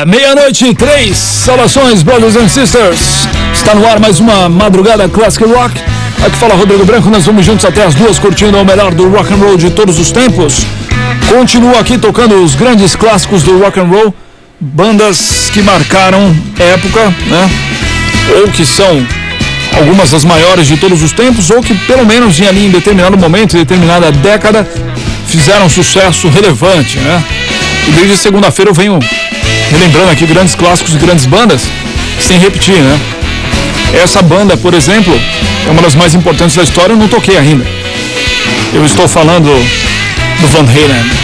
Meia-noite e 3, saudações, brothers and sisters. Está no ar mais uma madrugada Classic Rock. Aqui fala Rodrigo Branco, nós vamos juntos até as 2 curtindo o melhor do rock and roll de todos os tempos. Continuo aqui tocando os grandes clássicos do rock and roll, bandas que marcaram época, né? Ou que são algumas das maiores de todos os tempos, ou que pelo menos em determinado momento, em determinada década, fizeram sucesso relevante, né? E desde segunda-feira eu venho relembrando aqui grandes clássicos e grandes bandas, sem repetir, né? Essa banda, por exemplo, é uma das mais importantes da história, eu não toquei ainda. Eu estou falando do Van Halen.